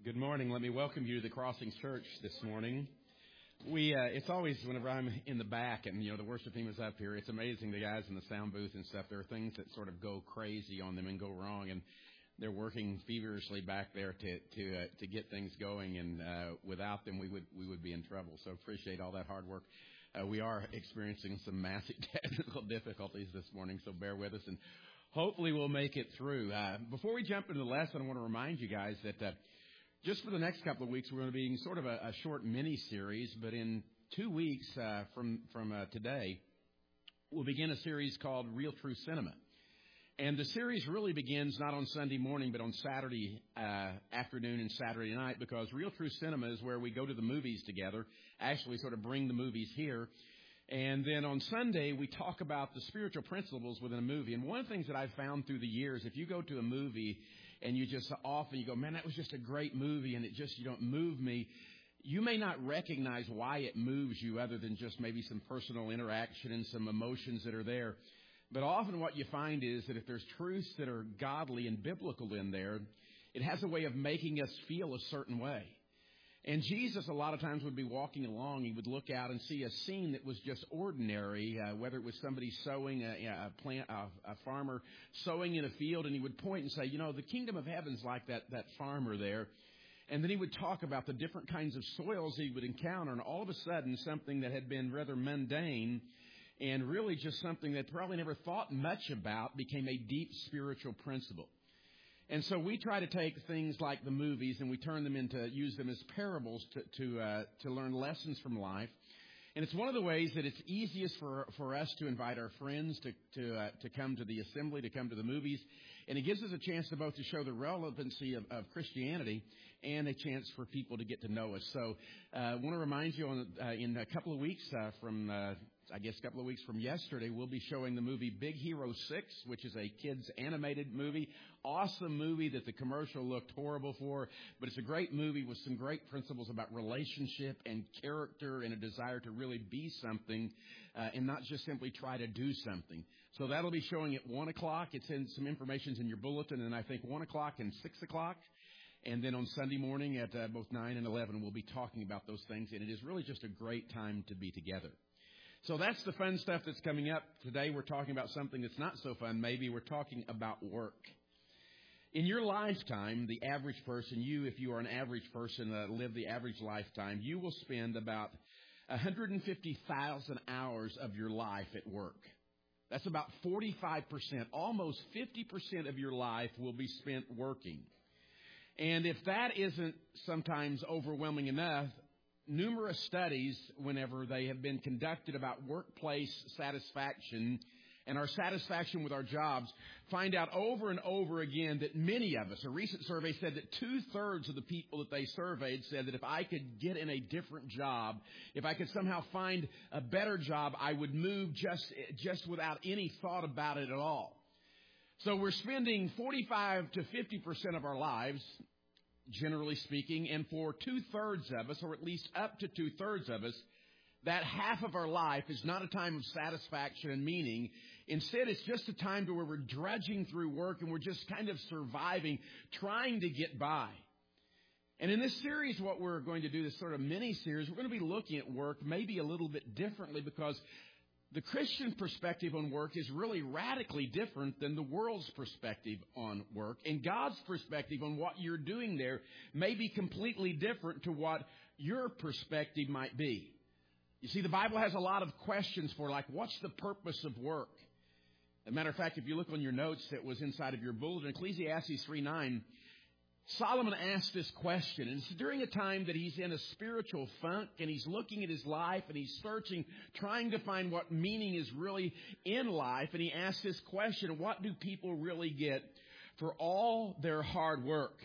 Good morning. Let me welcome you to the Crossings Church this morning. It's always whenever I'm in the back and, the worship team is up here, it's amazing, the guys in the sound booth and stuff. There are things that sort of go crazy on them and go wrong, and they're working feverishly back there to get things going, and without them we would be in trouble. So appreciate all that hard work. We are experiencing some massive technical difficulties this morning, so bear with us, and hopefully we'll make it through. Before we jump into the lesson, I want to remind you guys that just for the next couple of weeks, we're going to be sort of a short mini-series, but in 2 weeks from today, we'll begin a series called Real True Cinema. And the series really begins not on Sunday morning, but on Saturday afternoon and Saturday night, because Real True Cinema is where we go to the movies together, actually sort of bring the movies here. And then on Sunday, we talk about the spiritual principles within a movie. And one of the things that I've found through the years, if you go to a movie and you just often you go, man, that was just a great movie, and it just, you don't move me, you may not recognize why it moves you other than just maybe some personal interaction and some emotions that are there. But often what you find is that if there's truths that are godly and biblical in there, it has a way of making us feel a certain way. And Jesus, a lot of times, would be walking along. He would look out and see a scene that was just ordinary, whether it was somebody sowing a farmer sowing in a field, and he would point and say, the kingdom of heaven's like that farmer there. And then he would talk about the different kinds of soils he would encounter, and all of a sudden, something that had been rather mundane and really just something that probably never thought much about became a deep spiritual principle. And so we try to take things like the movies and we use them as parables to learn lessons from life. And it's one of the ways that it's easiest for us to invite our friends to come to the assembly, to come to the movies. And it gives us a chance to both to show the relevancy of Christianity and a chance for people to get to know us. So I want to remind you in a couple of weeks from yesterday, we'll be showing the movie Big Hero 6, which is a kids animated movie. Awesome movie that the commercial looked horrible for, but it's a great movie with some great principles about relationship and character and a desire to really be something and not just simply try to do something. So that'll be showing at 1 o'clock. It's in some information's in your bulletin, and I think 1 o'clock and 6 o'clock. And then on Sunday morning at both 9 and 11, we'll be talking about those things, and it is really just a great time to be together. So that's the fun stuff that's coming up. Today we're talking about something that's not so fun. Maybe we're talking about work. In your lifetime, the average person, if you are an average person, live the average lifetime, you will spend about 150,000 hours of your life at work. That's about 45%. Almost 50% of your life will be spent working. And if that isn't sometimes overwhelming enough, numerous studies, whenever they have been conducted about workplace satisfaction and our satisfaction with our jobs, find out over and over again that many of us, a recent survey said that 2/3 of the people that they surveyed said that if I could get in a different job, if I could somehow find a better job, I would move just without any thought about it at all. So we're spending 45 to 50% of our lives, generally speaking, and for 2/3 of us, or at least up to 2/3 of us, that half of our life is not a time of satisfaction and meaning. Instead, it's just a time where we're drudging through work and we're just kind of surviving, trying to get by. And in this series, what we're going to do, this sort of mini-series, we're going to be looking at work maybe a little bit differently, because the Christian perspective on work is really radically different than the world's perspective on work. And God's perspective on what you're doing there may be completely different to what your perspective might be. You see, the Bible has a lot of questions for, like, what's the purpose of work? As a matter of fact, if you look on your notes that was inside of your bulletin, Ecclesiastes 3:9, Solomon asked this question, and it's during a time that he's in a spiritual funk, and he's looking at his life, and he's searching, trying to find what meaning is really in life, and he asked this question, what do people really get for all their hard work?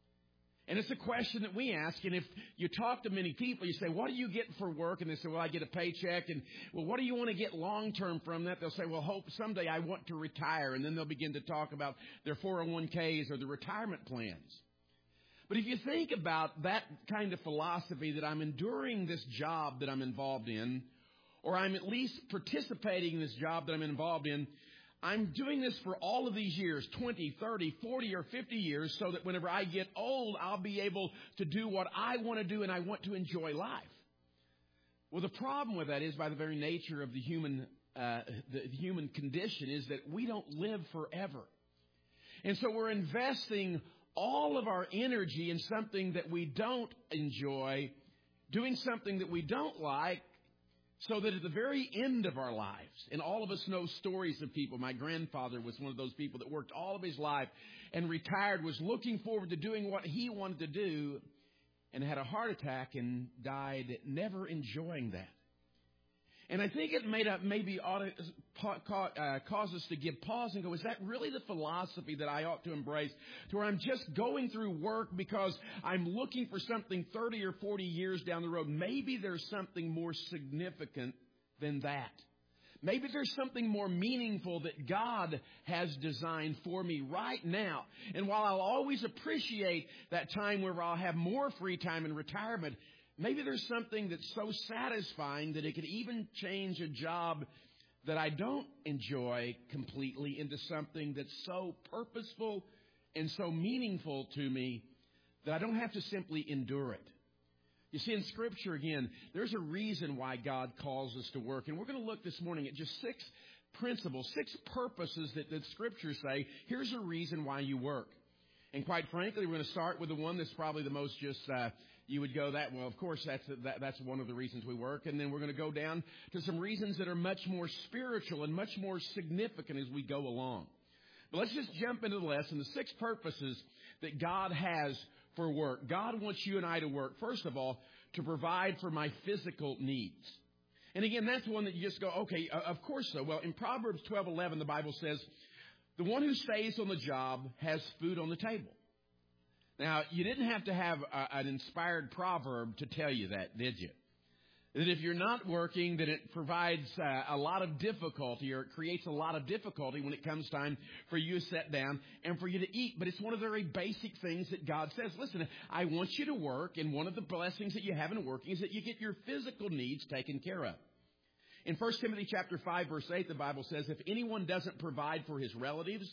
And it's a question that we ask, and if you talk to many people, you say, what do you get for work? And they say, well, I get a paycheck. And, well, what do you want to get long-term from that? They'll say, well, hope someday I want to retire. And then they'll begin to talk about their 401ks or their retirement plans. But if you think about that kind of philosophy, that I'm enduring this job that I'm involved in, or I'm at least participating in this job that I'm involved in, I'm doing this for all of these years, 20, 30, 40, or 50 years, so that whenever I get old, I'll be able to do what I want to do and I want to enjoy life. Well, the problem with that is, by the very nature of the human condition, is that we don't live forever. And so we're investing all of our energy in something that we don't enjoy, doing something that we don't like, so that at the very end of our lives, and all of us know stories of people. My grandfather was one of those people that worked all of his life and retired, was looking forward to doing what he wanted to do, and had a heart attack and died never enjoying that. And I think it maybe ought to cause us to give pause and go, is that really the philosophy that I ought to embrace? To where I'm just going through work because I'm looking for something 30 or 40 years down the road. Maybe there's something more significant than that. Maybe there's something more meaningful that God has designed for me right now. And while I'll always appreciate that time where I'll have more free time in retirement, maybe there's something that's so satisfying that it could even change a job that I don't enjoy completely into something that's so purposeful and so meaningful to me that I don't have to simply endure it. You see, in Scripture, again, there's a reason why God calls us to work. And we're going to look this morning at just 6 principles, 6 purposes that Scriptures say, here's a reason why you work. And quite frankly, we're going to start with the one that's probably the most just... you would go that, well, of course, that's one of the reasons we work. And then we're going to go down to some reasons that are much more spiritual and much more significant as we go along. But let's just jump into the lesson, the 6 purposes that God has for work. God wants you and I to work, first of all, to provide for my physical needs. And again, that's one that you just go, okay, of course so. Well, in Proverbs 12:11, the Bible says, the one who stays on the job has food on the table. Now, you didn't have to have an inspired proverb to tell you that, did you? That if you're not working, that it provides a lot of difficulty, or it creates a lot of difficulty when it comes time for you to sit down and for you to eat. But it's one of the very basic things that God says. Listen, I want you to work, and one of the blessings that you have in working is that you get your physical needs taken care of. In 1 Timothy chapter 5, verse 8, the Bible says, if anyone doesn't provide for his relatives,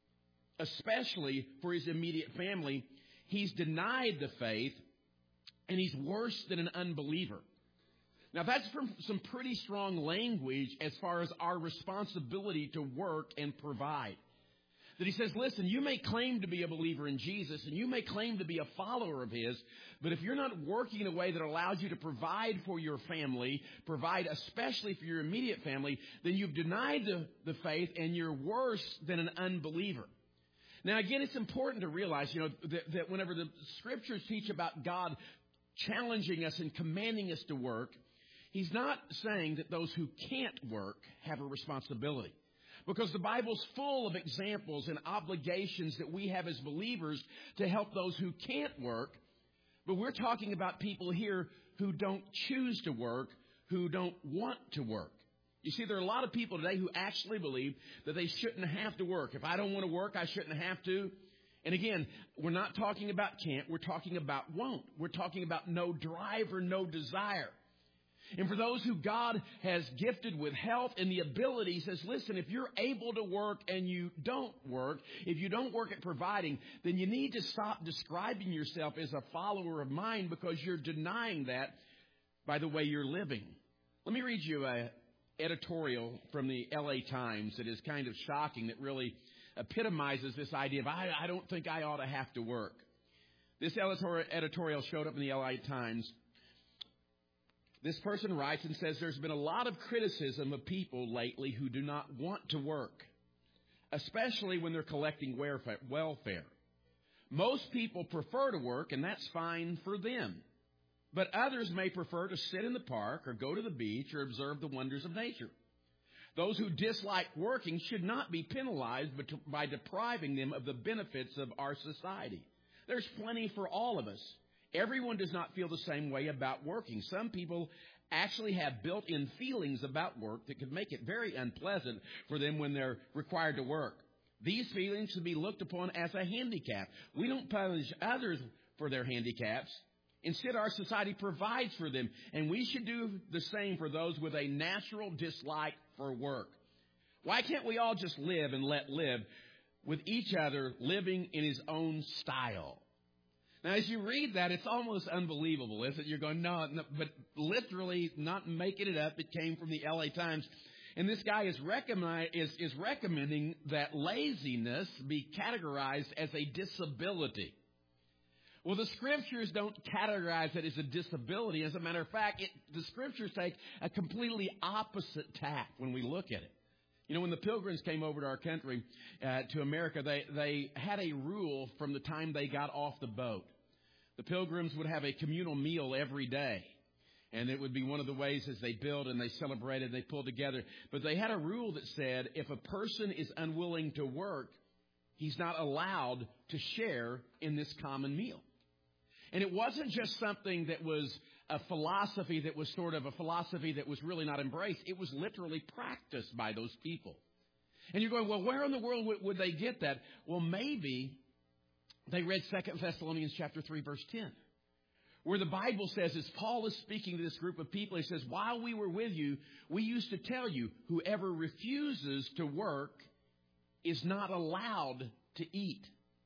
especially for his immediate family, he's denied the faith, and he's worse than an unbeliever. Now, that's from some pretty strong language as far as our responsibility to work and provide. That he says, listen, you may claim to be a believer in Jesus, and you may claim to be a follower of his, but if you're not working in a way that allows you to provide for your family, provide especially for your immediate family, then you've denied the faith, and you're worse than an unbeliever. Now, again, it's important to realize, that whenever the Scriptures teach about God challenging us and commanding us to work, he's not saying that those who can't work have a responsibility. Because the Bible's full of examples and obligations that we have as believers to help those who can't work. But we're talking about people here who don't choose to work, who don't want to work. You see, there are a lot of people today who actually believe that they shouldn't have to work. If I don't want to work, I shouldn't have to. And again, we're not talking about can't. We're talking about won't. We're talking about no drive or no desire. And for those who God has gifted with health and the ability, he says, listen, if you're able to work and you don't work, if you don't work at providing, then you need to stop describing yourself as a follower of mine, because you're denying that by the way you're living. Let me read you an editorial from the LA Times that is kind of shocking, that really epitomizes this idea of I don't think I ought to have to work. This editorial showed up in the LA Times. This person writes and says, there's been a lot of criticism of people lately who do not want to work, especially when they're collecting welfare. Most people prefer to work, and that's fine for them. But others may prefer to sit in the park or go to the beach or observe the wonders of nature. Those who dislike working should not be penalized by depriving them of the benefits of our society. There's plenty for all of us. Everyone does not feel the same way about working. Some people actually have built-in feelings about work that could make it very unpleasant for them when they're required to work. These feelings should be looked upon as a handicap. We don't punish others for their handicaps. Instead, our society provides for them, and we should do the same for those with a natural dislike for work. Why can't we all just live and let live with each other living in his own style? Now, as you read that, it's almost unbelievable, isn't it? You're going, no, but literally not making it up. It came from the LA Times. And this guy is recommending that laziness be categorized as a disability. Well, the Scriptures don't categorize it as a disability. As a matter of fact, the Scriptures take a completely opposite tack when we look at it. You know, when the Pilgrims came over to our country, to America, they had a rule from the time they got off the boat. The Pilgrims would have a communal meal every day. And it would be one of the ways as they built and they celebrated, they pulled together. But they had a rule that said if a person is unwilling to work, he's not allowed to share in this common meal. And it wasn't just something that was a philosophy that was sort of a philosophy that was really not embraced. It was literally practiced by those people. And you're going, well, where in the world would they get that? Well, maybe they read 2 Thessalonians chapter 3, verse 10. Where the Bible says, as Paul is speaking to this group of people, he says, while we were with you, we used to tell you, whoever refuses to work is not allowed to eat.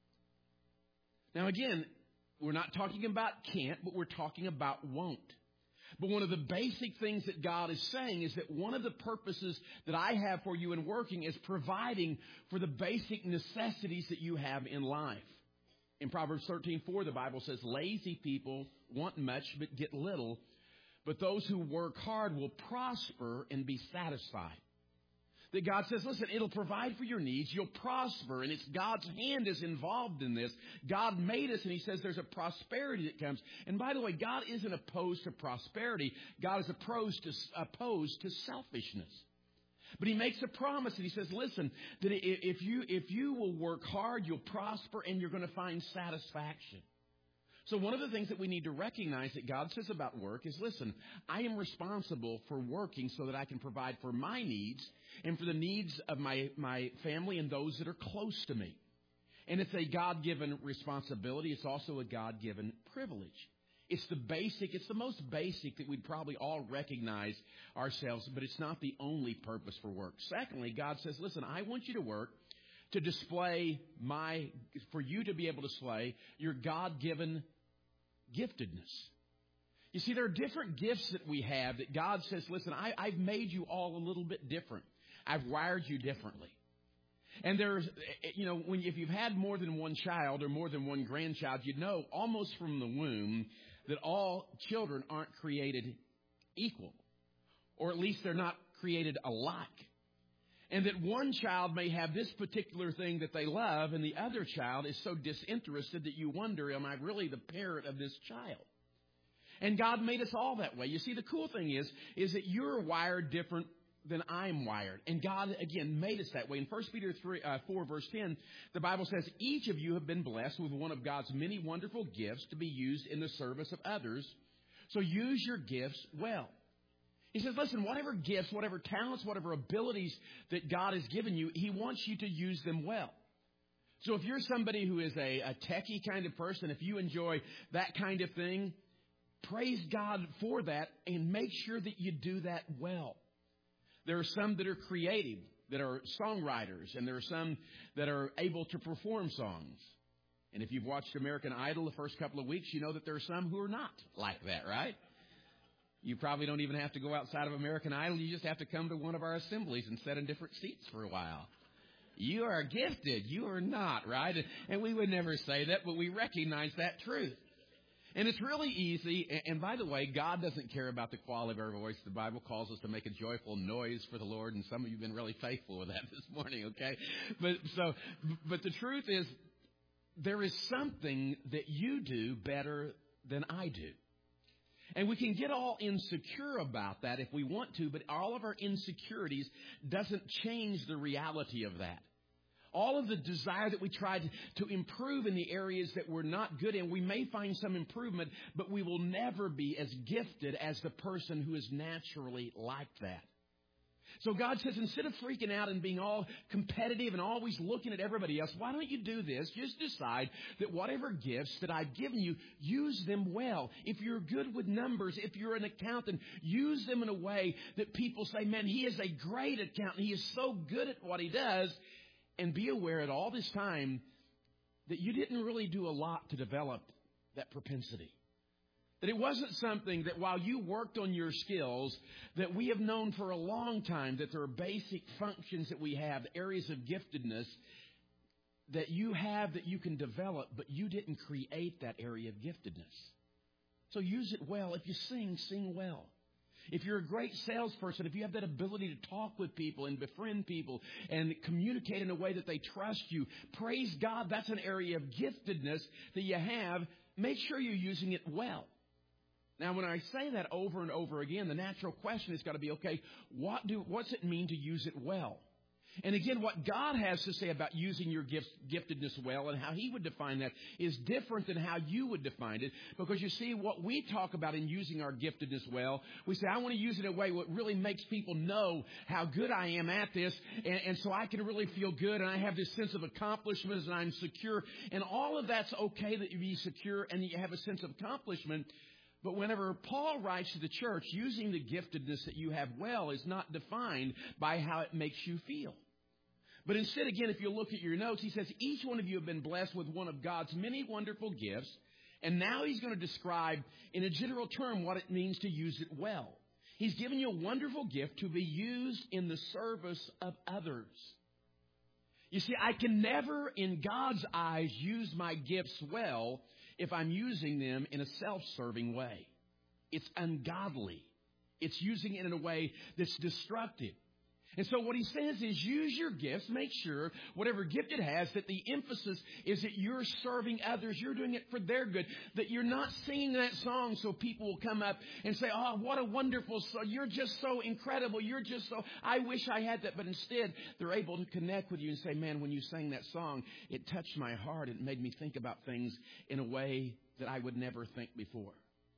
Now again, we're not talking about can't, but we're talking about won't. But one of the basic things that God is saying is that one of the purposes that I have for you in working is providing for the basic necessities that you have in life. In Proverbs 13:4, the Bible says, lazy people want much but get little, but those who work hard will prosper and be satisfied. That God says, listen, it'll provide for your needs, you'll prosper, and it's God's hand is involved in this. God made us, and he says there's a prosperity that comes. And by the way, God isn't opposed to prosperity. God is opposed to selfishness. But he makes a promise, and he says, listen, that if you will work hard, you'll prosper, and you're going to find satisfaction. So one of the things that we need to recognize that God says about work is, listen, I am responsible for working so that I can provide for my needs and for the needs of my family and those that are close to me. And it's a God-given responsibility. It's also a God-given privilege. It's the most basic that we'd probably all recognize ourselves, but it's not the only purpose for work. Secondly, God says, listen, I want you to work to display for you to be able to display your God-given giftedness. You see, there are different gifts that we have that God says, listen, I've made you all a little bit different. I've wired you differently. And there's, if you've had more than one child or more than one grandchild, you know almost from the womb that all children aren't created equal, or at least they're not created alike. And that one child may have this particular thing that they love, and the other child is so disinterested that you wonder, am I really the parent of this child? And God made us all that way. You see, the cool thing is that you're wired different than I'm wired. And God, again, made us that way. In 1 Peter 4, verse 10, the Bible says, each of you have been blessed with one of God's many wonderful gifts to be used in the service of others. So use your gifts well. He says, listen, whatever gifts, whatever talents, whatever abilities that God has given you, he wants you to use them well. So if you're somebody who is a techie kind of person, if you enjoy that kind of thing, praise God for that and make sure that you do that well. There are some that are creative, that are songwriters, and there are some that are able to perform songs. And if you've watched American Idol the first couple of weeks, you know that there are some who are not like that, right? You probably don't even have to go outside of American Idol. You just have to come to one of our assemblies and sit in different seats for a while. You are gifted. You are not, right? And we would never say that, but we recognize that truth. And it's really easy. And by the way, God doesn't care about the quality of our voice. The Bible calls us to make a joyful noise for the Lord. And some of you have been really faithful with that this morning, okay? But the truth is, there is something that you do better than I do. And we can get all insecure about that if we want to, but all of our insecurities doesn't change the reality of that. All of the desire that we try to improve in the areas that we're not good in, we may find some improvement, but we will never be as gifted as the person who is naturally like that. So God says, instead of freaking out and being all competitive and always looking at everybody else, why don't you do this? Just decide that whatever gifts that I've given you, use them well. If you're good with numbers, if you're an accountant, use them in a way that people say, man, he is a great accountant. He is so good at what he does. And be aware at all this time that you didn't really do a lot to develop that propensity. That it wasn't something that while you worked on your skills, that we have known for a long time that there are basic functions that we have, areas of giftedness that you have that you can develop, but you didn't create that area of giftedness. So use it well. If you sing, sing well. If you're a great salesperson, if you have that ability to talk with people and befriend people and communicate in a way that they trust you, praise God, that's an area of giftedness that you have. Make sure you're using it well. Now, when I say that over and over again, the natural question has got to be, okay, what's it mean to use it well? And again, what God has to say about using your giftedness well and how He would define that is different than how you would define it. Because you see, what we talk about in using our giftedness well, we say, I want to use it in a way that really makes people know how good I am at this. And so I can really feel good. And I have this sense of accomplishment and I'm secure. And all of that's okay that you be secure and that you have a sense of accomplishment. But whenever Paul writes to the church, using the giftedness that you have well is not defined by how it makes you feel. But instead, again, if you look at your notes, he says, each one of you have been blessed with one of God's many wonderful gifts. And now he's going to describe in a general term what it means to use it well. He's given you a wonderful gift to be used in the service of others. You see, I can never, in God's eyes, use my gifts well if I'm using them in a self-serving way. It's ungodly. It's using it in a way that's destructive. And so what he says is use your gifts. Make sure whatever gift it has that the emphasis is that you're serving others. You're doing it for their good. That you're not singing that song so people will come up and say, oh, what a wonderful song. You're just so incredible. You're just so, I wish I had that. But instead, they're able to connect with you and say, man, when you sang that song, it touched my heart. It made me think about things in a way that I would never think before.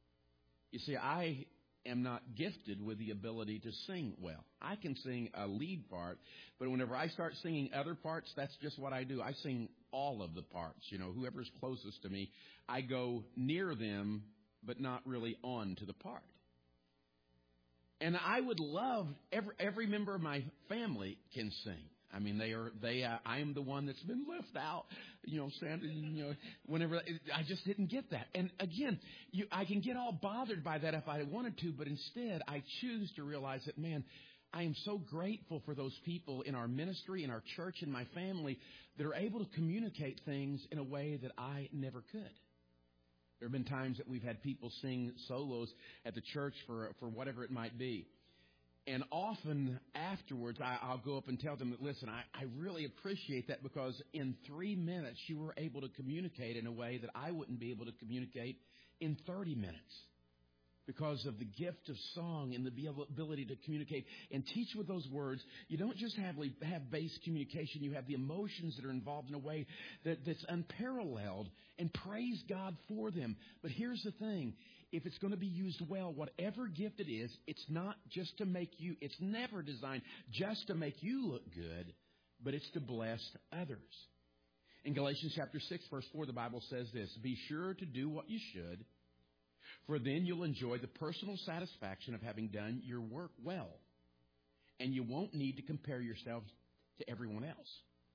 You see, I am not gifted with the ability to sing well. I can sing a lead part, but whenever I start singing other parts, that's just what I do. I sing all of the parts. You know, whoever's closest to me, I go near them, but not really on to the part. And I would love every member of my family can sing. I mean, I am the one that's been left out, standing, whenever I just didn't get that. And again, I can get all bothered by that if I wanted to, but instead I choose to realize that, man, I am so grateful for those people in our ministry, in our church, in my family that are able to communicate things in a way that I never could. There have been times that we've had people sing solos at the church for whatever it might be. And often afterwards, I'll go up and tell them that, listen, I really appreciate that because in 3 minutes, you were able to communicate in a way that I wouldn't be able to communicate in 30 minutes because of the gift of song and the ability to communicate and teach with those words. You don't just have base communication. You have the emotions that are involved in a way that's unparalleled, and praise God for them. But here's the thing. If it's going to be used well, whatever gift it is, it's not just to make you, it's never designed just to make you look good, but it's to bless others. In Galatians chapter 6, verse 4, the Bible says this, be sure to do what you should, for then you'll enjoy the personal satisfaction of having done your work well, and you won't need to compare yourselves to everyone else.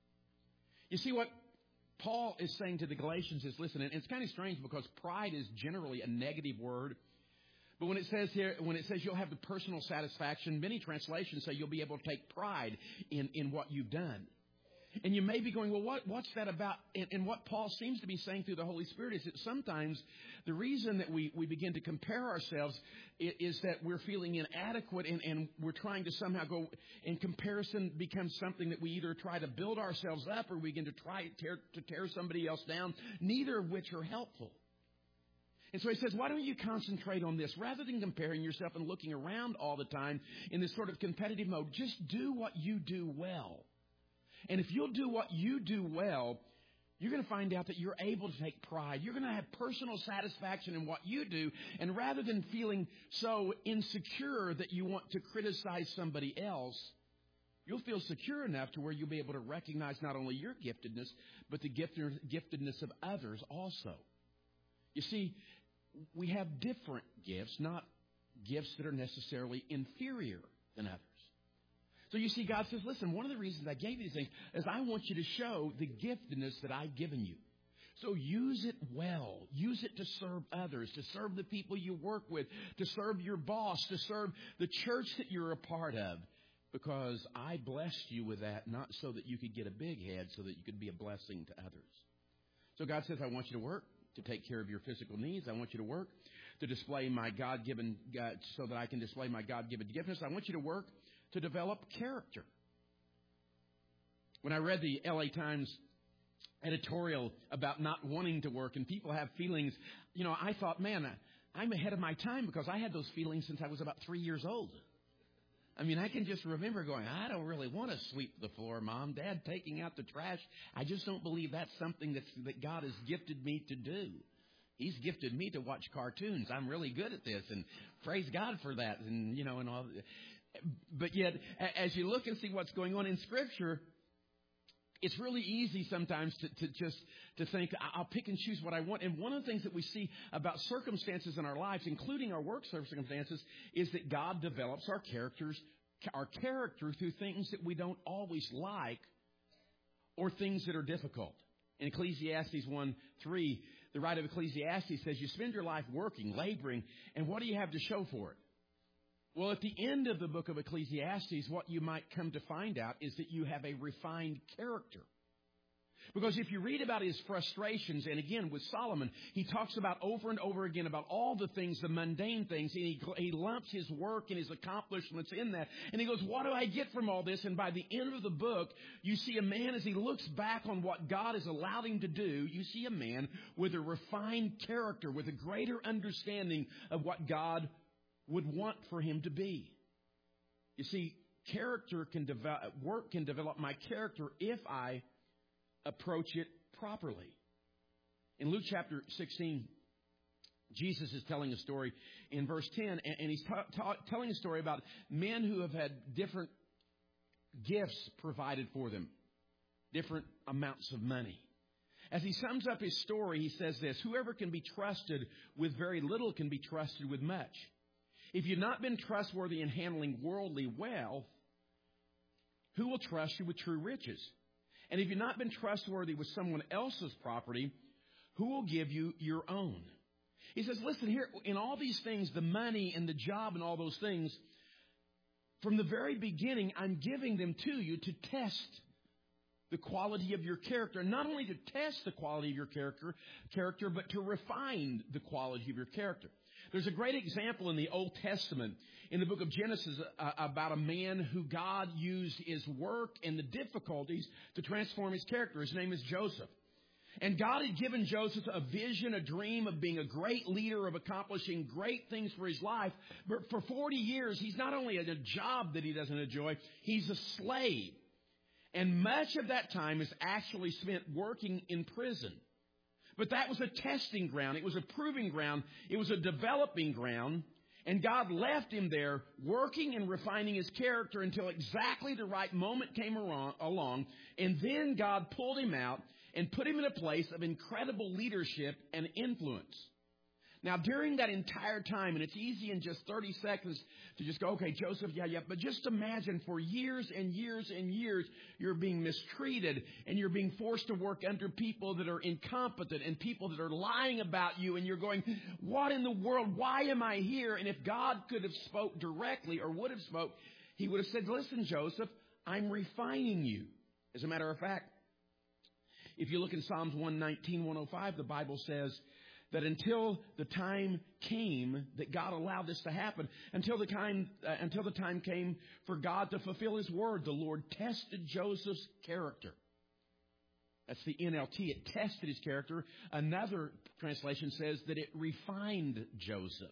You see what Paul is saying to the Galatians is, listen, and it's kind of strange because pride is generally a negative word. But when it says you'll have the personal satisfaction, many translations say you'll be able to take pride in what you've done. And you may be going, well, what's that about? And what Paul seems to be saying through the Holy Spirit is that sometimes the reason that we begin to compare ourselves is that we're feeling inadequate and we're trying to somehow go, and comparison becomes something that we either try to build ourselves up or we begin to try to tear somebody else down, neither of which are helpful. And so he says, why don't you concentrate on this? Rather than comparing yourself and looking around all the time in this sort of competitive mode, just do what you do well. And if you'll do what you do well, You're going to find out that you're able to take pride. You're going to have personal satisfaction in what you do. And rather than feeling so insecure that you want to criticize somebody else, you'll feel secure enough to where you'll be able to recognize not only your giftedness, but the giftedness of others also. You see, we have different gifts, not gifts that are necessarily inferior than others. So you see, God says, listen, one of the reasons I gave you these things is I want you to show the giftedness that I've given you. So use it well. Use it to serve others, to serve the people you work with, to serve your boss, to serve the church that you're a part of. Because I blessed you with that, not so that you could get a big head, so that you could be a blessing to others. So God says, I want you to work to take care of your physical needs. I want you to work to display my God-given, so that I can display my God-given giftedness. I want you to work to develop character. When I read the LA Times editorial about not wanting to work and people have feelings, I thought, man, I'm ahead of my time because I had those feelings since I was about 3 years old. I mean, I can just remember going, I don't really want to sweep the floor, Mom, Dad, taking out the trash. I just don't believe that's something that God has gifted me to do. He's gifted me to watch cartoons. I'm really good at this, and praise God for that. And, and all. But yet, as you look and see what's going on in Scripture, it's really easy sometimes to think, I'll pick and choose what I want. And one of the things that we see about circumstances in our lives, including our work circumstances, is that God develops our character through things that we don't always like or things that are difficult. In Ecclesiastes 1:3, the writer of Ecclesiastes says, you spend your life working, laboring, and what do you have to show for it? Well, at the end of the book of Ecclesiastes, what you might come to find out is that you have a refined character. Because if you read about his frustrations, and again with Solomon, he talks about over and over again about all the things, the mundane things, and he lumps his work and his accomplishments in that. And he goes, what do I get from all this? And by the end of the book, you see a man, as he looks back on what God has allowed him to do, you see a man with a refined character, with a greater understanding of what God would want for him to be. You see, work can develop my character if I approach it properly. In Luke chapter 16, Jesus is telling a story in verse 10, and he's telling a story about men who have had different gifts provided for them, different amounts of money. As he sums up his story, he says this, whoever can be trusted with very little can be trusted with much. If you've not been trustworthy in handling worldly wealth, who will trust you with true riches? And if you've not been trustworthy with someone else's property, who will give you your own? He says, listen, here, in all these things, the money and the job and all those things, from the very beginning, I'm giving them to you to test the quality of your character. And not only to test the quality of your character, but to refine the quality of your character. There's a great example in the Old Testament, in the book of Genesis, about a man who God used his work and the difficulties to transform his character. His name is Joseph. And God had given Joseph a vision, a dream of being a great leader, of accomplishing great things for his life. But for 40 years, he's not only at a job that he doesn't enjoy, he's a slave. And much of that time is actually spent working in prison. But that was a testing ground. It was a proving ground. It was a developing ground. And God left him there working and refining his character until exactly the right moment came along. And then God pulled him out and put him in a place of incredible leadership and influence. Now, during that entire time, and it's easy in just 30 seconds to just go, okay, Joseph, yeah, but just imagine for years and years and years, you're being mistreated and you're being forced to work under people that are incompetent and people that are lying about you, and you're going, what in the world? Why am I here? And if God could have spoke directly or would have spoke, he would have said, listen, Joseph, I'm refining you. As a matter of fact, if you look in Psalms 119, 105, the Bible says that until the time came that God allowed this to happen, until the time came for God to fulfill his word, the Lord tested Joseph's character. That's the NLT. It tested his character. Another translation says that it refined Joseph.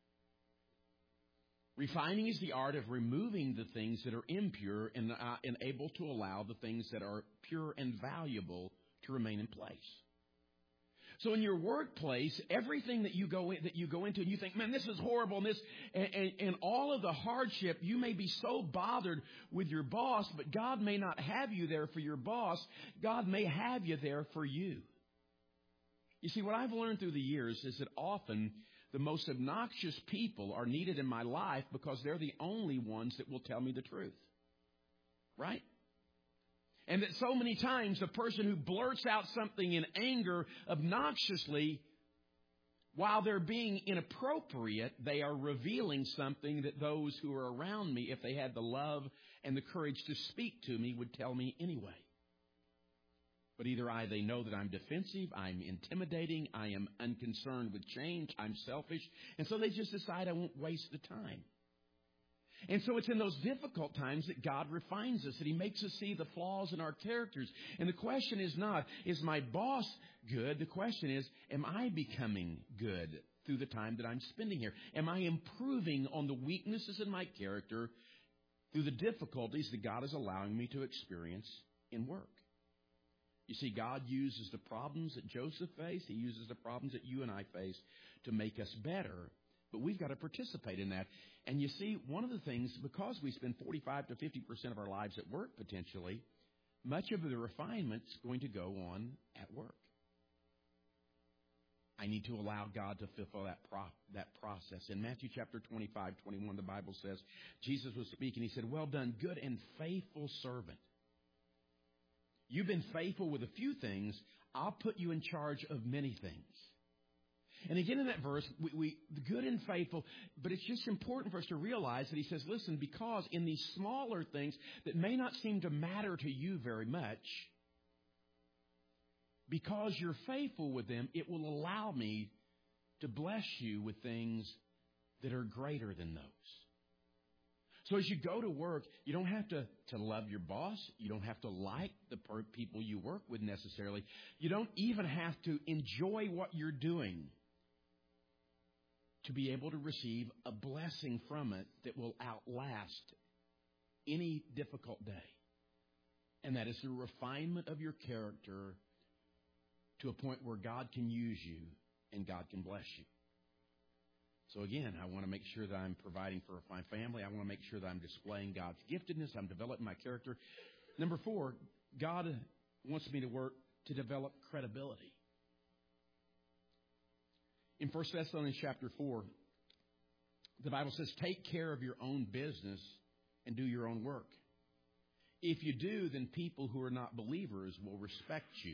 Refining is the art of removing the things that are impure and able to allow the things that are pure and valuable to remain in place. So in your workplace, everything that you go into, and you think, man, this is horrible, and all of the hardship, you may be so bothered with your boss, but God may not have you there for your boss. God may have you there for you. You see, what I've learned through the years is that often the most obnoxious people are needed in my life because they're the only ones that will tell me the truth. Right? And that so many times the person who blurts out something in anger obnoxiously, while they're being inappropriate, they are revealing something that those who are around me, if they had the love and the courage to speak to me, would tell me anyway. But either they know that I'm defensive, I'm intimidating, I am unconcerned with change, I'm selfish, and so they just decide I won't waste the time. And so it's in those difficult times that God refines us, that He makes us see the flaws in our characters. And the question is not, is my boss good? The question is, am I becoming good through the time that I'm spending here? Am I improving on the weaknesses in my character through the difficulties that God is allowing me to experience in work? You see, God uses the problems that Joseph faced. He uses the problems that you and I face to make us better. But we've got to participate in that. And you see, one of the things, because we spend 45 to 50% of our lives at work potentially, much of the refinement's going to go on at work. I need to allow God to fulfill that process. In Matthew chapter 25:21, the Bible says, Jesus was speaking. He said, well done, good and faithful servant. You've been faithful with a few things. I'll put you in charge of many things. And again in that verse, we good and faithful, but it's just important for us to realize that he says, listen, because in these smaller things that may not seem to matter to you very much, because you're faithful with them, it will allow me to bless you with things that are greater than those. So as you go to work, you don't have to love your boss. You don't have to like the people you work with necessarily. You don't even have to enjoy what you're doing to be able to receive a blessing from it that will outlast any difficult day. And that is the refinement of your character to a point where God can use you and God can bless you. So again, I want to make sure that I'm providing for my family. I want to make sure that I'm displaying God's giftedness. I'm developing my character. Number 4, God wants me to work to develop credibility. In 1 Thessalonians chapter 4, the Bible says, take care of your own business and do your own work. If you do, then people who are not believers will respect you.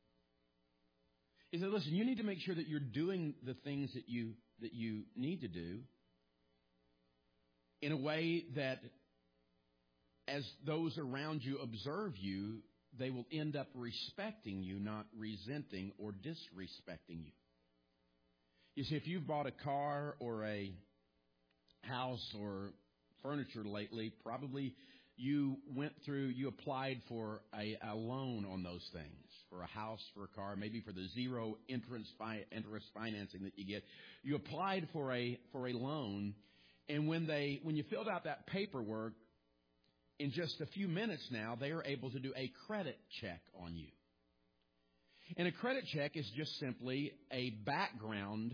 He said, listen, you need to make sure that you're doing the things that you need to do in a way that as those around you observe you, they will end up respecting you, not resenting or disrespecting you. You see, if you've bought a car or a house or furniture lately, probably you applied for a loan on those things, for a house, for a car, maybe for the zero interest financing that you get. You applied for a loan, and when you filled out that paperwork, in just a few minutes now, they are able to do a credit check on you. And a credit check is just simply a background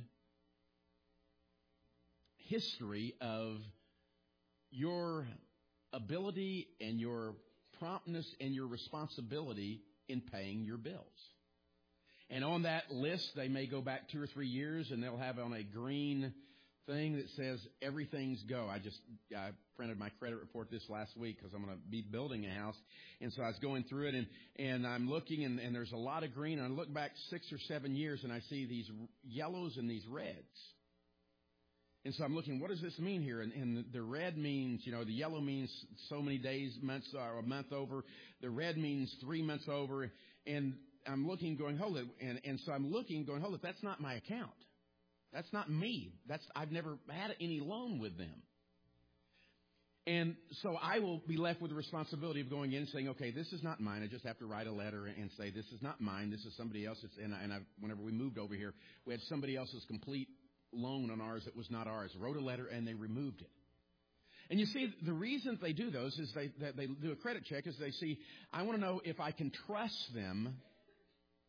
history of your ability and your promptness and your responsibility in paying your bills. And on that list, they may go back 2 or 3 years, and they'll have on a green thing that says everything's go. I printed my credit report this last week because I'm going to be building a house. And so I was going through it, and I'm looking, and there's a lot of green. And I look back 6 or 7 years, and I see these yellows and these reds. And so I'm looking, what does this mean here? And the red means, the yellow means so many days, months, or a month over. The red means 3 months over. And I'm looking, going, hold it. And so I'm looking, going, hold it, that's not my account. That's not me. I've never had any loan with them. And so I will be left with the responsibility of going in and saying, okay, this is not mine. I just have to write a letter and say, this is not mine. This is somebody else's. Whenever we moved over here, we had somebody else's complete loan on ours that was not ours. Wrote a letter and they removed it. And you see, the reason they do those is they do a credit check is they see, I want to know if I can trust them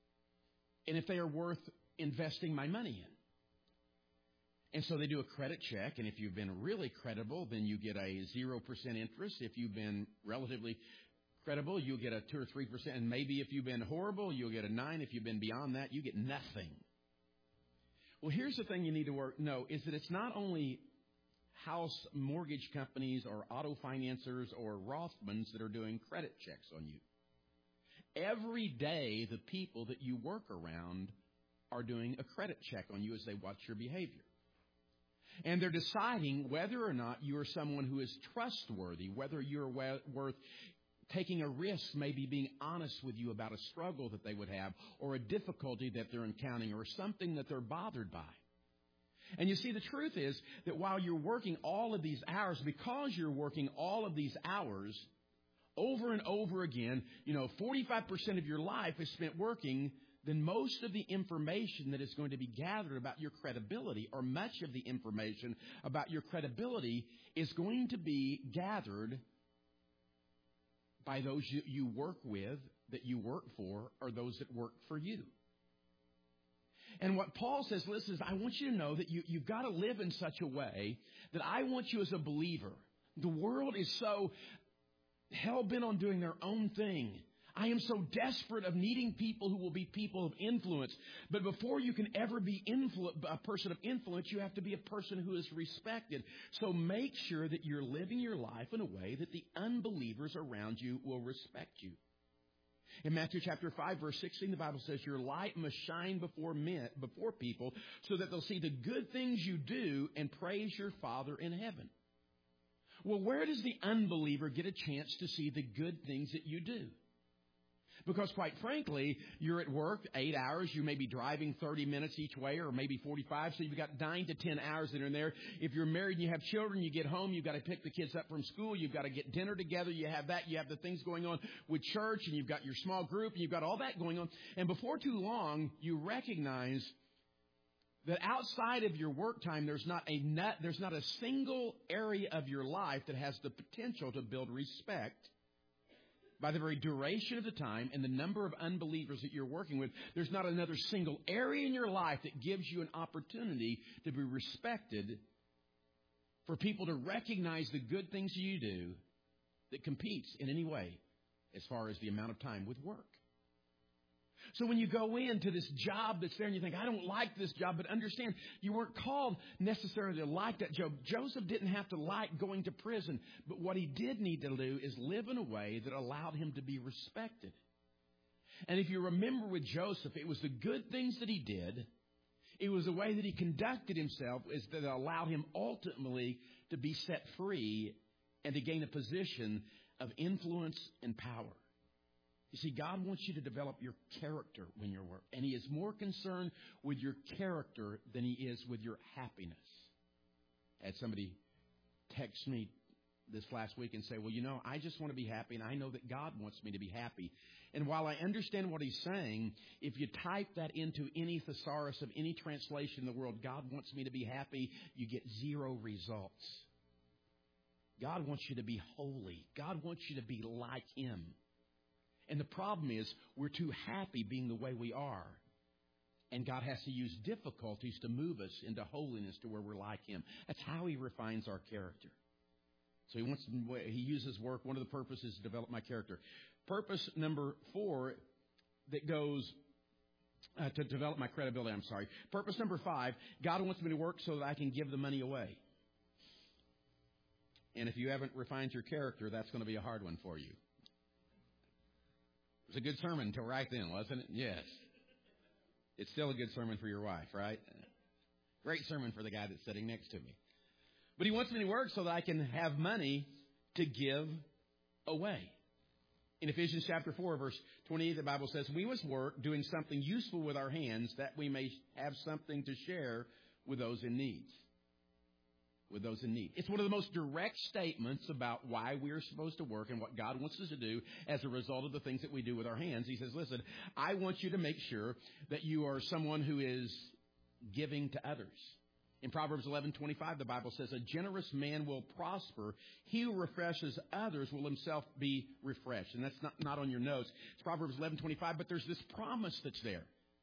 and if they are worth investing my money in. And so they do a credit check, and if you've been really credible, then you get a 0% interest. If you've been relatively credible, you'll get a 2 or 3%. And maybe if you've been horrible, you'll get a 9. If you've been beyond that, you get nothing. Well, here's the thing you need to know, is that it's not only house mortgage companies or auto financiers or Rothmans that are doing credit checks on you. Every day, the people that you work around are doing a credit check on you as they watch your behavior. And they're deciding whether or not you are someone who is trustworthy, whether you're worth taking a risk, maybe being honest with you about a struggle that they would have or a difficulty that they're encountering or something that they're bothered by. And you see, the truth is that while you're working all of these hours, because you're working all of these hours over and over again, 45% of your life is spent working, then most of the information that is going to be gathered about your credibility, or much of the information about your credibility, is going to be gathered by those you work with, that you work for, or those that work for you. And what Paul says, listen, I want you to know that you've got to live in such a way that I want you as a believer. The world is so hell-bent on doing their own thing. I am so desperate of needing people who will be people of influence. But before you can ever be a person of influence, you have to be a person who is respected. So make sure that you're living your life in a way that the unbelievers around you will respect you. In Matthew chapter 5, verse 16, the Bible says, your light must shine before people so that they'll see the good things you do and praise your Father in heaven. Well, where does the unbeliever get a chance to see the good things that you do? Because quite frankly, you're at work 8 hours. You may be driving 30 minutes each way or maybe 45. So you've got 9 to 10 hours that are in there. If you're married and you have children, you get home. You've got to pick the kids up from school. You've got to get dinner together. You have that. You have the things going on with church, and you've got your small group, and you've got all that going on. And before too long, you recognize that outside of your work time, there's not a single area of your life that has the potential to build respect. By the very duration of the time and the number of unbelievers that you're working with, there's not another single area in your life that gives you an opportunity to be respected, for people to recognize the good things you do that competes in any way as far as the amount of time with work. So when you go into this job that's there and you think, I don't like this job, but understand, you weren't called necessarily to like that job. Joseph didn't have to like going to prison, but what he did need to do is live in a way that allowed him to be respected. And if you remember with Joseph, it was the good things that he did. It was the way that he conducted himself that allowed him ultimately to be set free and to gain a position of influence and power. You see, God wants you to develop your character when you work. And He is more concerned with your character than He is with your happiness. I had somebody text me this last week and say, well, I just want to be happy, and I know that God wants me to be happy. And while I understand what he's saying, if you type that into any thesaurus of any translation in the world, God wants me to be happy, you get 0 results. God wants you to be holy. God wants you to be like Him. And the problem is we're too happy being the way we are. And God has to use difficulties to move us into holiness to where we're like Him. That's how He refines our character. So He uses work. One of the purposes is to develop my character. Purpose number 4 that goes to develop my credibility. Purpose number 5, God wants me to work so that I can give the money away. And if you haven't refined your character, that's going to be a hard one for you. It was a good sermon until right then, wasn't it? Yes. It's still a good sermon for your wife, right? Great sermon for the guy that's sitting next to me. But He wants me to work so that I can have money to give away. In Ephesians chapter 4, verse 28, the Bible says, we must work doing something useful with our hands that we may have something to share with those in need. With those in need. It's one of the most direct statements about why we are supposed to work and what God wants us to do as a result of the things that we do with our hands. He says, listen, I want you to make sure that you are someone who is giving to others. In Proverbs 11:25, the Bible says, a generous man will prosper. He who refreshes others will himself be refreshed. And that's not on your notes. It's Proverbs 11:25, but there's this promise that's there.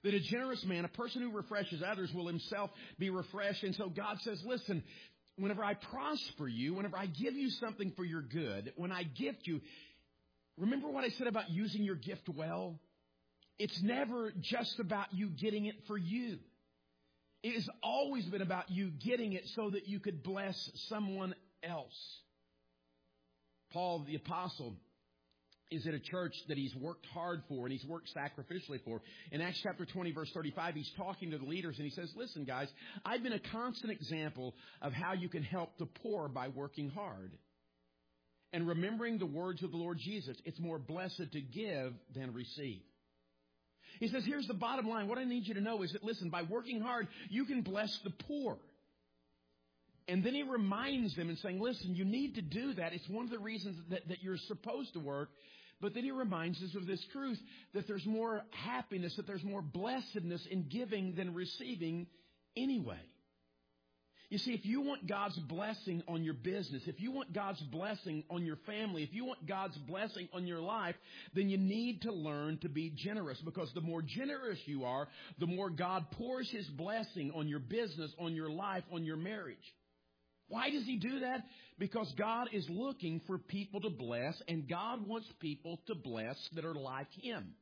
That a generous man, a person who refreshes others, will himself be refreshed. And so God says, listen, whenever I prosper you, whenever I give you something for your good, when I gift you, remember what I said about using your gift well? It's never just about you getting it for you. It has always been about you getting it so that you could bless someone else. Paul the Apostle is at a church that he's worked hard for and he's worked sacrificially for. In Acts chapter 20, verse 35, he's talking to the leaders and he says, listen, guys, I've been a constant example of how you can help the poor by working hard. And remembering the words of the Lord Jesus, it's more blessed to give than receive. He says, here's the bottom line. What I need you to know is that, listen, by working hard, you can bless the poor. And then he reminds them and saying, listen, you need to do that. It's one of the reasons that you're supposed to work. But then he reminds us of this truth, that there's more happiness, that there's more blessedness in giving than receiving anyway. You see, if you want God's blessing on your business, if you want God's blessing on your family, if you want God's blessing on your life, then you need to learn to be generous. Because the more generous you are, the more God pours His blessing on your business, on your life, on your marriage. Why does He do that? Because God is looking for people to bless, and God wants people to bless that are like Him.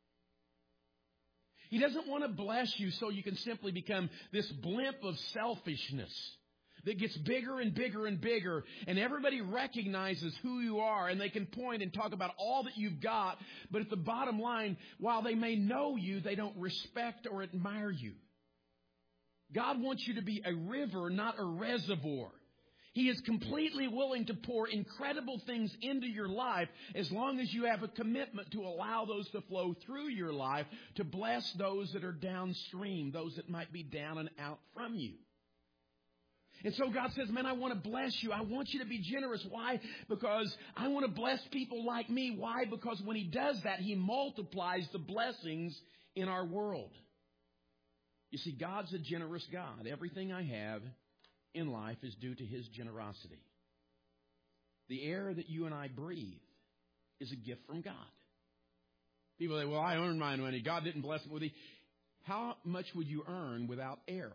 He doesn't want to bless you so you can simply become this blimp of selfishness that gets bigger and bigger and bigger, and everybody recognizes who you are, and they can point and talk about all that you've got, but at the bottom line, while they may know you, they don't respect or admire you. God wants you to be a river, not a reservoir. He is completely willing to pour incredible things into your life as long as you have a commitment to allow those to flow through your life to bless those that are downstream, those that might be down and out from you. And so God says, man, I want to bless you. I want you to be generous. Why? Because I want to bless people like me. Why? Because when He does that, He multiplies the blessings in our world. You see, God's a generous God. Everything I have in life is due to His generosity. The air that you and I breathe is a gift from God. People say, well, I earned my money. God didn't bless me with it. How much would you earn without air?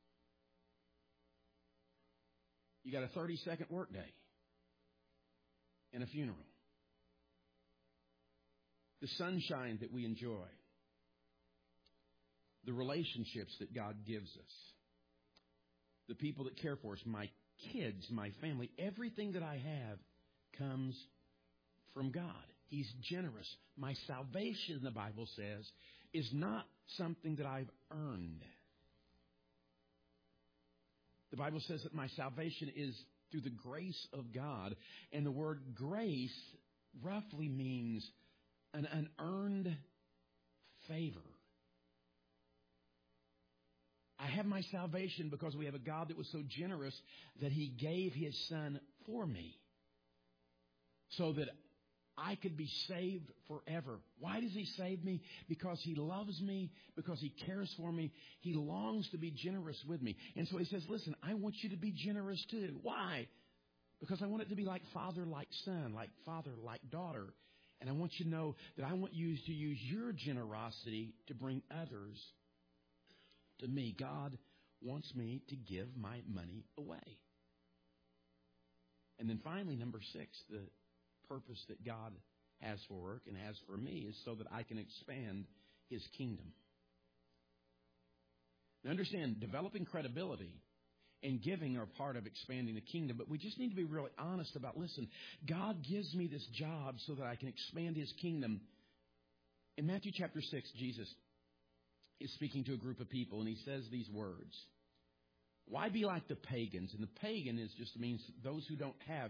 You got a 30-second workday and a funeral. The sunshine that we enjoy. The relationships that God gives us. The people that care for us, my kids, my family, everything that I have comes from God. He's generous. My salvation, the Bible says, is not something that I've earned. The Bible says that my salvation is through the grace of God. And the word grace roughly means an unearned favor. I have my salvation because we have a God that was so generous that He gave His Son for me so that I could be saved forever. Why does He save me? Because He loves me, because He cares for me. He longs to be generous with me. And so He says, listen, I want you to be generous too. Why? Because I want it to be like father, like son, like father, like daughter. And I want you to know that I want you to use your generosity to bring others to me. God wants me to give my money away. And then finally, number 6, the purpose that God has for work and has for me is so that I can expand His kingdom. Now understand, developing credibility and giving are part of expanding the kingdom, but we just need to be really honest about, listen, God gives me this job so that I can expand His kingdom. In Matthew chapter 6, Jesus is speaking to a group of people, and He says these words. Why be like the pagans? And the pagan just means those who don't have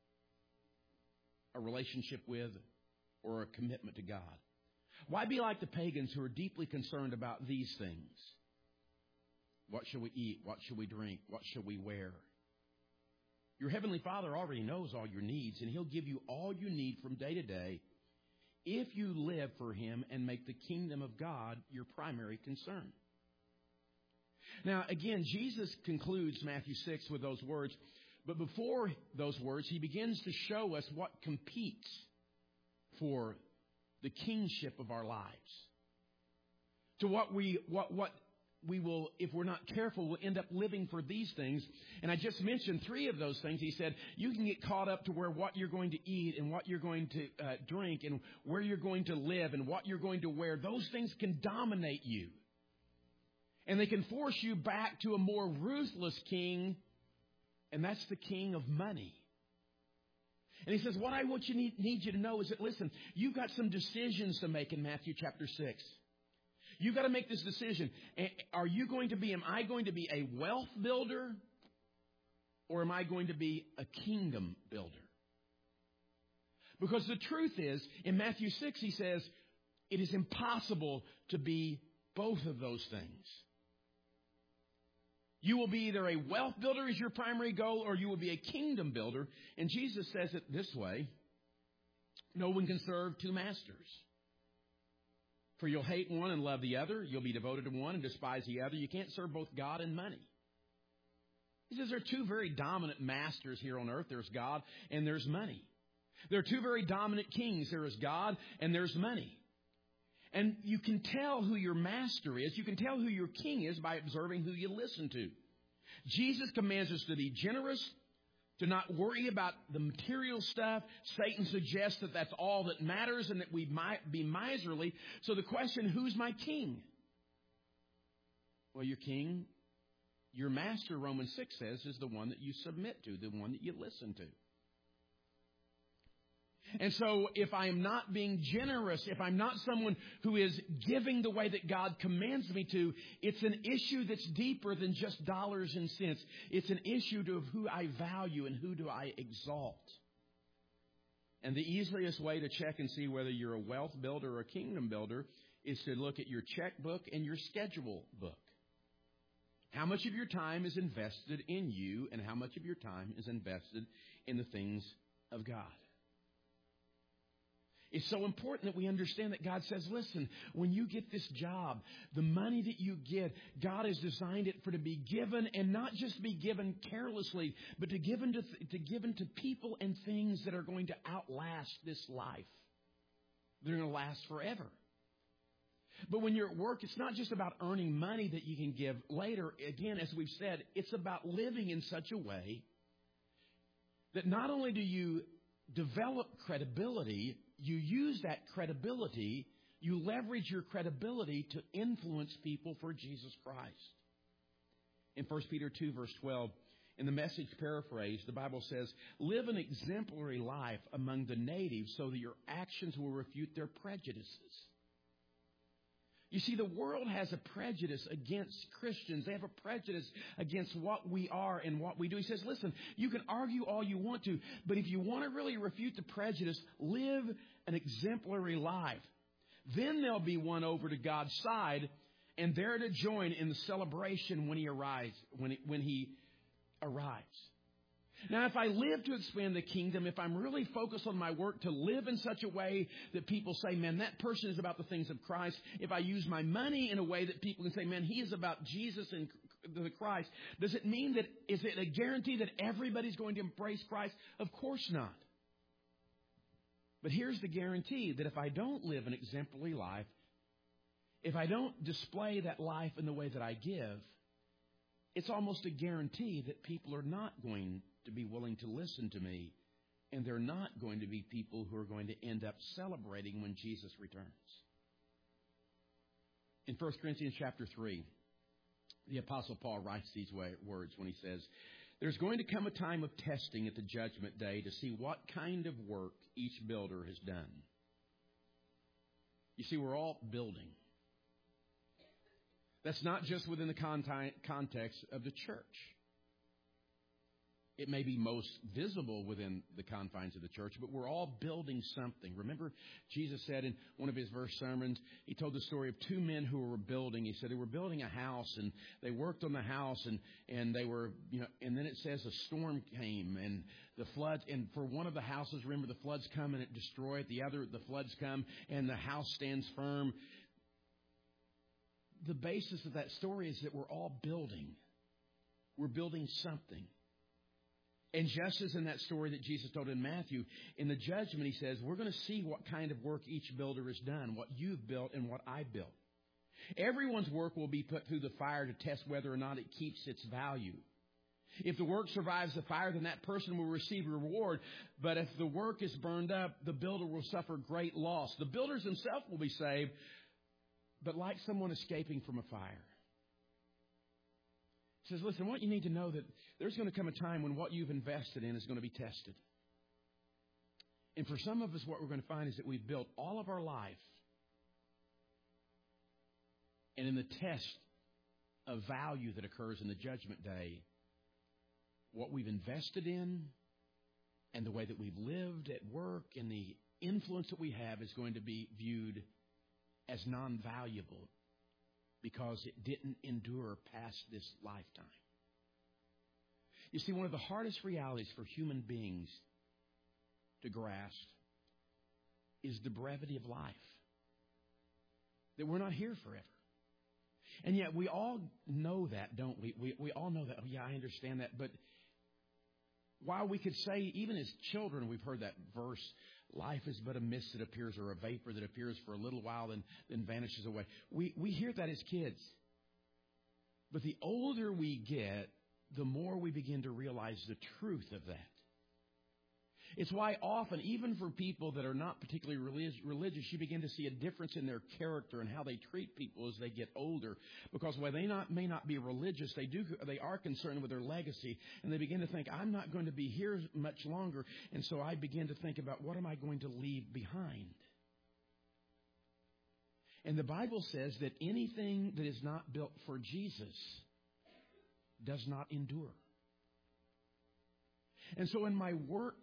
a relationship with or a commitment to God. Why be like the pagans who are deeply concerned about these things? What shall we eat? What shall we drink? What shall we wear? Your Heavenly Father already knows all your needs, and He'll give you all you need from day to day if you live for Him and make the kingdom of God your primary concern. Now, again, Jesus concludes Matthew 6 with those words. But before those words, He begins to show us what competes for the kingship of our lives. to what we will, if we're not careful, we'll end up living for these things. And I just mentioned 3 of those things. He said you can get caught up to where what you're going to eat and what you're going to drink and where you're going to live and what you're going to wear. Those things can dominate you. And they can force you back to a more ruthless king, and that's the king of money. And he says, what I want you need you to know is that, listen, you've got some decisions to make in Matthew chapter 6. You've got to make this decision. Am I going to be a wealth builder, or am I going to be a kingdom builder? Because the truth is, in Matthew 6, he says, it is impossible to be both of those things. You will be either a wealth builder as your primary goal, or you will be a kingdom builder. And Jesus says it this way: no one can serve 2 masters. For you'll hate one and love the other. You'll be devoted to one and despise the other. You can't serve both God and money. He says there are 2 very dominant masters here on earth. There's God and there's money. There are 2 very dominant kings. There is God and there's money. And you can tell who your master is. You can tell who your king is by observing who you listen to. Jesus commands us to be generous, to not worry about the material stuff. Satan suggests that that's all that matters and that we might be miserly. So the question, who's my king? Well, your king, your master, Romans 6 says, is the one that you submit to, the one that you listen to. And so if I am not being generous, if I'm not someone who is giving the way that God commands me to, it's an issue that's deeper than just dollars and cents. It's an issue of who I value and who do I exalt. And the easiest way to check and see whether you're a wealth builder or a kingdom builder is to look at your checkbook and your schedule book. How much of your time is invested in you, and how much of your time is invested in the things of God? It's so important that we understand that God says, listen, when you get this job, the money that you get, God has designed it for to be given, and not just be given carelessly, but to given to people and things that are going to outlast this life. They're going to last forever. But when you're at work, it's not just about earning money that you can give later. Again, as we've said, it's about living in such a way that not only do you develop credibility, you use that credibility, you leverage your credibility to influence people for Jesus Christ. In 1 Peter 2, verse 12, in the Message paraphrase, the Bible says, live an exemplary life among the natives so that your actions will refute their prejudices. You see, the world has a prejudice against Christians. They have a prejudice against what we are and what we do. He says, listen, you can argue all you want to, but if you want to really refute the prejudice, live an exemplary life. Then they'll be won over to God's side and there to join in the celebration when He arrives. Now, if I live to expand the kingdom, if I'm really focused on my work to live in such a way that people say, man, that person is about the things of Christ. If I use my money in a way that people can say, man, he is about Jesus and the Christ. Does it mean that, is it a guarantee that everybody's going to embrace Christ? Of course not. But here's the guarantee, that if I don't live an exemplary life, if I don't display that life in the way that I give, it's almost a guarantee that people are not going to be willing to listen to me, and they're not going to be people who are going to end up celebrating when Jesus returns. In 1 Corinthians chapter 3, the Apostle Paul writes these words when he says, there's going to come a time of testing at the judgment day to see what kind of work each builder has done. You see, we're all building. That's not just within the context of the church. It may be most visible within the confines of the church, but we're all building something. Remember, Jesus said in one of his verse sermons, he told the story of 2 men who were building. He said they were building a house, and they worked on the house, and they were, and then it says a storm came, and the floods, and for one of the houses, remember, the floods come and it destroyed. The other, the floods come and the house stands firm. The basis of that story is that we're all building. We're building something. And just as in that story that Jesus told in Matthew, in the judgment, he says, we're going to see what kind of work each builder has done, what you've built and what I built. Everyone's work will be put through the fire to test whether or not it keeps its value. If the work survives the fire, then that person will receive a reward. But if the work is burned up, the builder will suffer great loss. The builders themselves will be saved, but like someone escaping from a fire. He says, listen, what you need to know that there's going to come a time when what you've invested in is going to be tested. And for some of us, what we're going to find is that we've built all of our life, and in the test of value that occurs in the judgment day, what we've invested in and the way that we've lived at work and the influence that we have is going to be viewed as non-valuable because it didn't endure past this lifetime. You see, one of the hardest realities for human beings to grasp is the brevity of life. That we're not here forever. And yet we all know that, don't we? We all know that. Oh, yeah, I understand that. But while we could say, even as children, we've heard that verse, life is but a mist that appears, or a vapor that appears for a little while then vanishes away. We hear that as kids. But the older we get, the more we begin to realize the truth of that. It's why often, even for people that are not particularly religious, you begin to see a difference in their character and how they treat people as they get older. Because while they may not be religious, they are concerned with their legacy. And they begin to think, I'm not going to be here much longer. And so I begin to think about, what am I going to leave behind? And the Bible says that anything that is not built for Jesus does not endure. And so in my workplace,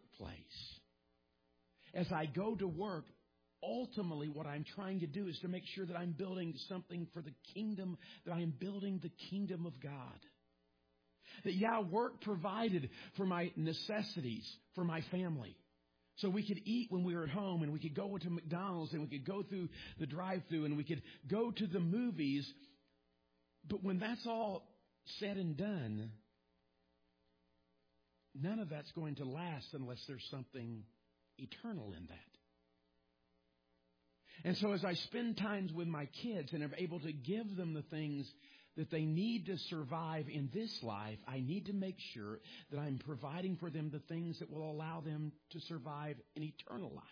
as I go to work, ultimately what I'm trying to do is to make sure that I'm building something for the kingdom, that I am building the kingdom of God. That, work provided for my necessities, for my family. So we could eat when we were at home, and we could go to McDonald's, and we could go through the drive-thru, and we could go to the movies. But when that's all said and done, none of that's going to last unless there's something eternal in that. And so as I spend times with my kids and am able to give them the things that they need to survive in this life, I need to make sure that I'm providing for them the things that will allow them to survive in eternal life.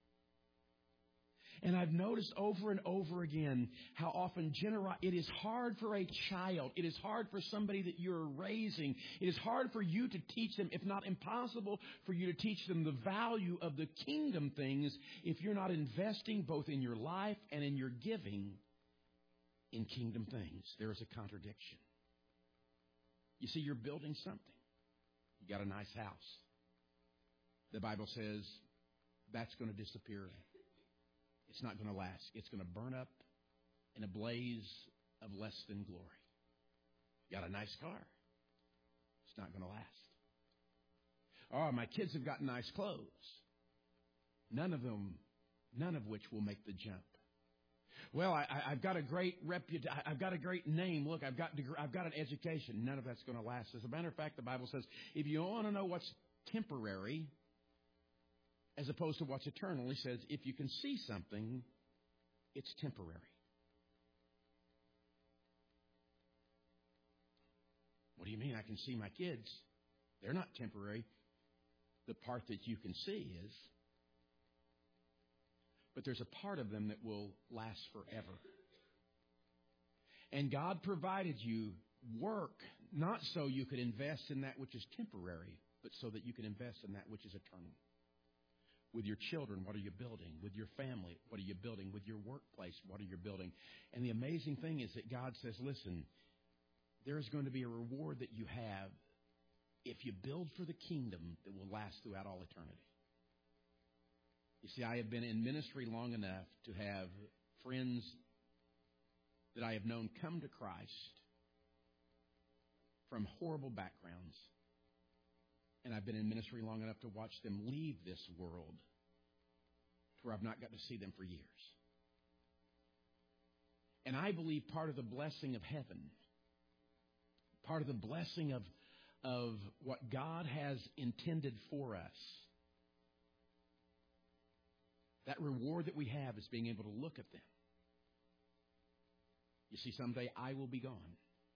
And I've noticed over and over again how often it is hard for a child. It is hard for somebody that you're raising. It is hard for you to teach them, if not impossible, for you to teach them the value of the kingdom things if you're not investing both in your life and in your giving in kingdom things. There is a contradiction. You see, you're building something. You got a nice house. The Bible says that's going to disappear. It's not going to last. It's going to burn up in a blaze of less than glory. You got a nice car. It's not going to last. Oh, my kids have got nice clothes. None of which will make the jump. Well, I've got a great reputation. I've got a great name. Look, I've got an education. None of that's going to last. As a matter of fact, the Bible says, if you want to know what's temporary as opposed to what's eternal, he says, if you can see something, it's temporary. What do you mean? I can see my kids. They're not temporary. The part that you can see is. But there's a part of them that will last forever. And God provided you work, not so you could invest in that which is temporary, but so that you can invest in that which is eternal. With your children, what are you building? With your family, what are you building? With your workplace, what are you building? And the amazing thing is that God says, listen, there's going to be a reward that you have if you build for the kingdom that will last throughout all eternity. You see, I have been in ministry long enough to have friends that I have known come to Christ from horrible backgrounds. And I've been in ministry long enough to watch them leave this world to where I've not got to see them for years. And I believe part of the blessing of heaven, part of the blessing of what God has intended for us, that reward that we have is being able to look at them You see, someday I will be gone.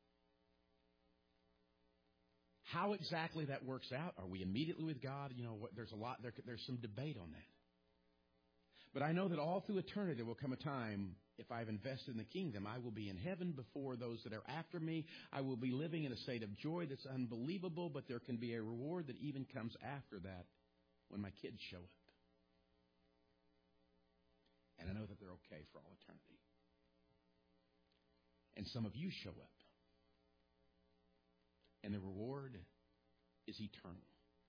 How exactly that works out? Are we immediately with God? There's there's some debate on that. But I know that all through eternity there will come a time, if I've invested in the kingdom, I will be in heaven before those that are after me. I will be living in a state of joy that's unbelievable, but there can be a reward that even comes after that when my kids show up. And I know that they're okay for all eternity. And some of you show up. And the reward is eternal.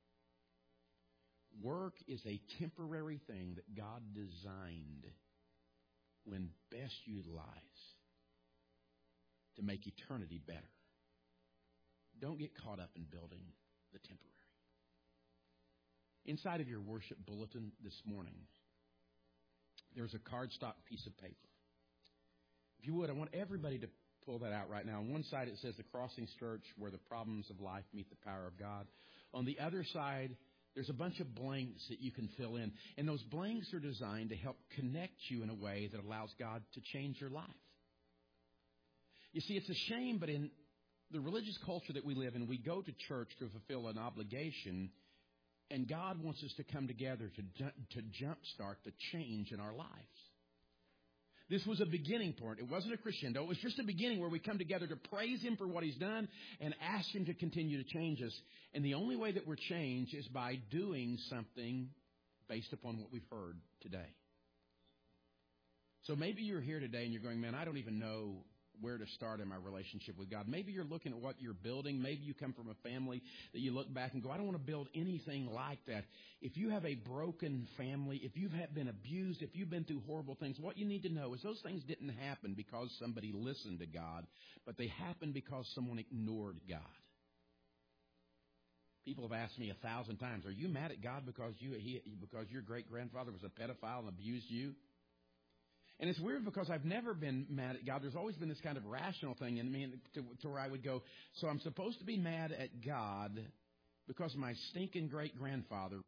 Work is a temporary thing that God designed when best utilized to make eternity better. Don't get caught up in building the temporary. Inside of your worship bulletin this morning, there's a cardstock piece of paper. If you would, I want everybody to pull that out right now. On one side, it says the Crossings Church, where the problems of life meet the power of God. On the other side, there's a bunch of blanks that you can fill in. And those blanks are designed to help connect you in a way that allows God to change your life. You see, it's a shame, but in the religious culture that we live in, we go to church to fulfill an obligation, and God wants us to come together to jumpstart the change in our lives. This was a beginning point. It wasn't a crescendo. It was just a beginning where we come together to praise Him for what He's done and ask Him to continue to change us. And the only way that we're changed is by doing something based upon what we've heard today. So maybe you're here today and you're going, man, I don't even know where to start in my relationship with God. Maybe you're looking at what you're building. Maybe you come from a family that you look back and go, I don't want to build anything like that. If you have a broken family, if you've been abused, if you've been through horrible things, what you need to know is those things didn't happen because somebody listened to God, but they happened because someone ignored God. People have asked me 1,000 times, are you mad at God because your great-grandfather was a pedophile and abused you? And it's weird because I've never been mad at God. There's always been this kind of rational thing in me to where I would go, so I'm supposed to be mad at God because my stinking great-grandfather